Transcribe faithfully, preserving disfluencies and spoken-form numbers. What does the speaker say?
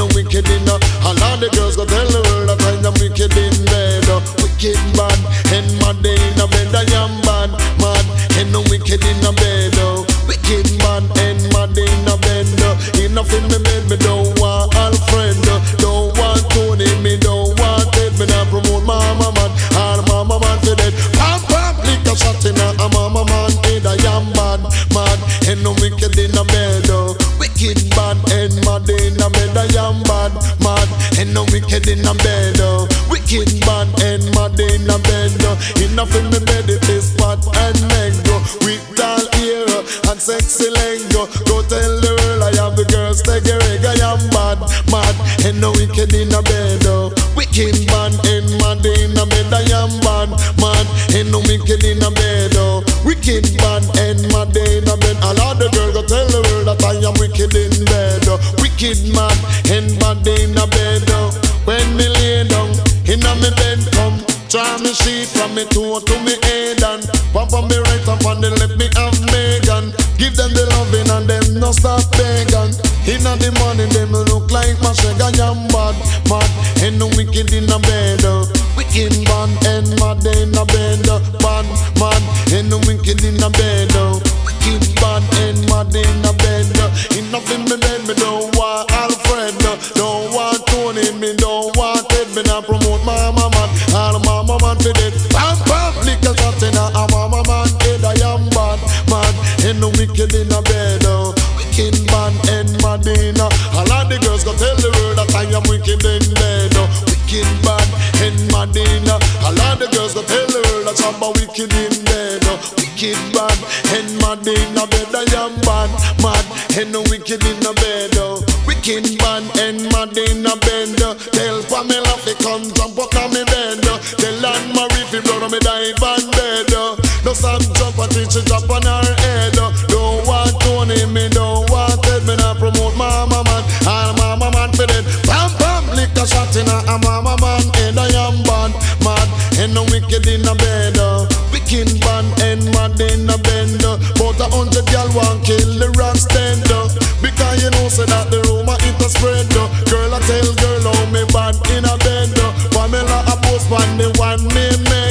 no wicked in uh. All of the girls go tell the world that I am wicked in bed. Uh. Wicked bad, and mad in a bed I am bad, mad, and no wicked in a bed. Uh. Wicked man, and mad in a bed. Uh. Enough in me bed, me don't want Alfred. Uh. Don't want Tony, me don't want Ted. Me not promote mama man, all mama man for dead. Pam pam, lick a shot in a, a mama man head. I am bad, mad, and no wicked in a bed. Uh. Wicked bad, and mad in a bed. I am bad, mad, and no wicked in a bed. Uh. Wicked bad, and mad in a bed. Uh. Enough in me bed, it is fat and leg. Uh. With tall ear uh, and sexy leg. Uh. Go tell the world I have the girls take a reg. I am bad, mad, and no wicked in a bed. Uh. Wicked bad, and mad in a bed. I am bad, mad, and no wicked in a bed. Uh. Wicked bad, and mad in a bed. All of the girls go tell the world that I am wicked in bed. Uh. Wicked man, and mad in a bed. Uh. When me lay down in a me bed, come try me sheet from me toe to me head and pump on me right up and then let me have Megan. Give them the loving and them no stop begging. Inna the morning them look like my shag. I am bad, mad, and no wicked in a bed. Uh. Wicked bad and mad in a bed. Uh. Bad, mad, and no wicked in a bed. Uh. Wicked bad and mad in a bed. Uh. Enough in me bed, me don't want Alfred. Uh. Don't want Tony, me don't want Ted. Me not promote mama man, all mama man for dead. Pam pam, lick a shot in a, a mama man head. I am bad, mad, and no wicked in a bed. Uh. Wicked bad and mad in a. All of the girls go tell the world that I am wicked in bed. Uh. Wicked bad and mad in a. All of the girls go tell the world that I'm a wicked in bed. Uh. Wicked bad and mad in a bed. I am bad, mad, and no wicked in a bed. Uh. Wicked bad and mad in a bed. Uh. Tell Pamela fi come jump up on me bed. Uh. Tell Anne Marie fi blow on me dive on bed. Uh. No stop jump until she drop on her head. Uh. Don't want Tony, me don't want Ted. Me not promote mama man, all mama man for dead. Bam bam, lick a shot in a, a mama man head. I am bad, mad, and no wicked in a bed. Uh. Wicked bad and mad in a bed. Uh. About a hundred gal want kill the rock stand. Uh. Because you know say that the rumor it a spread. Uh. Girl I tell girl how me bad in a bed. Uh. Pamela a post on the one me made.